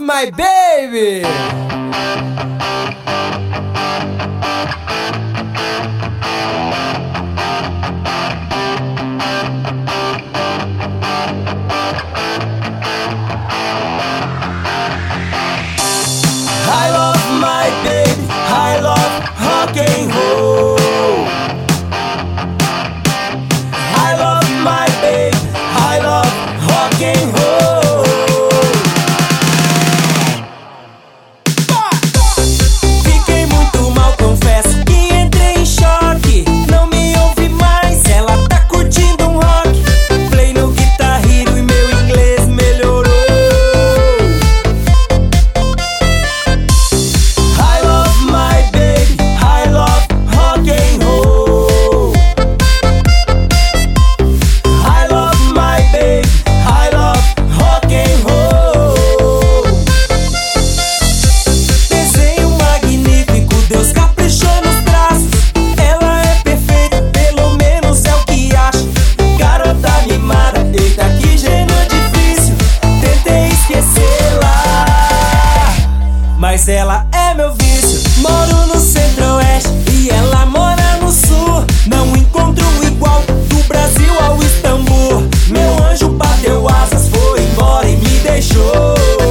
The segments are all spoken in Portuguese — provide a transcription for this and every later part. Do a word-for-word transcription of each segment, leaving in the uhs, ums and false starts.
my baby. I love my baby, I love rock and roll. I love my baby, I love rock and roll. Fiquei muito mal, confesso que entrei em choque. Não me ouve mais, ela tá curtindo um rock. Play no Guitar Hero e meu inglês melhorou. I love my baby, I love rock and roll. I love my baby, I love rock and roll. Desenho magnífico, Deus caprichou nos traços. Ela é perfeita, pelo menos é o que acho. Garota mimada, eita que gênio difícil. Tentei esquecê-la, mas ela é meu vício. Moro no centro-oeste e ela mora no sul. Não encontro igual do Brasil ao Istambul. Meu anjo bateu asas, foi embora e me deixou.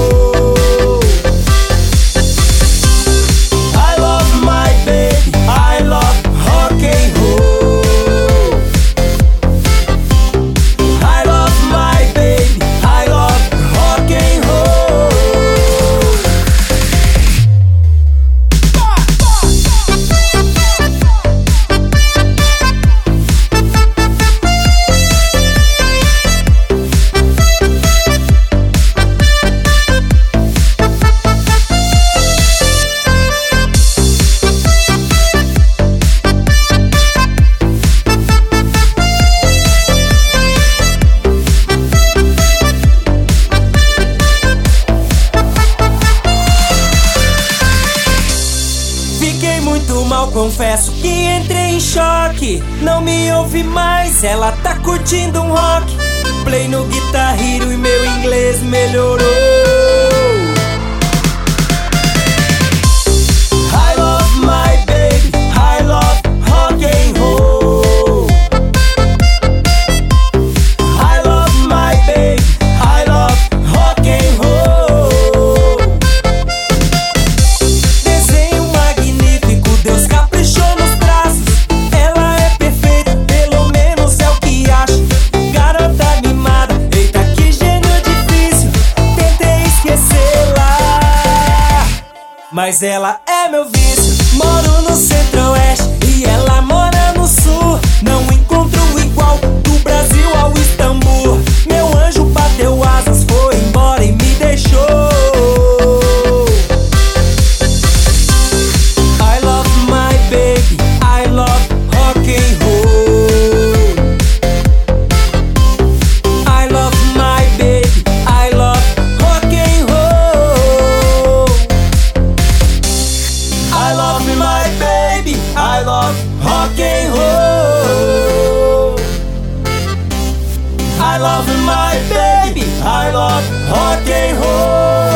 I love my baby, I love rock and roll. I love my baby, I love rock and roll. Fiquei muito mal, confesso que entrei em choque. Não me ouve mais, ela tá curtindo um rock. Play no Guitar Hero e meu inglês melhorou. I love my baby, I love rock and roll. I love my baby, I love rock and roll. Desenho magnífico, Deus caprichou nos traços. Ela é perfeita, pelo menos é o que acho. Garota mimada, eita que gênio difícil. Tentei esquecê-la, mas ela é meu vício. Moro no centro-oeste e ela mora no sul. Não encontro igual do Brasil ao Istambul. Meu anjo bateu asas, foi embora e me deixou. I love my baby, I love rock and roll. I love my baby, I love rock and roll. I love my baby, I love rock and roll. I love my baby, I love rock and roll.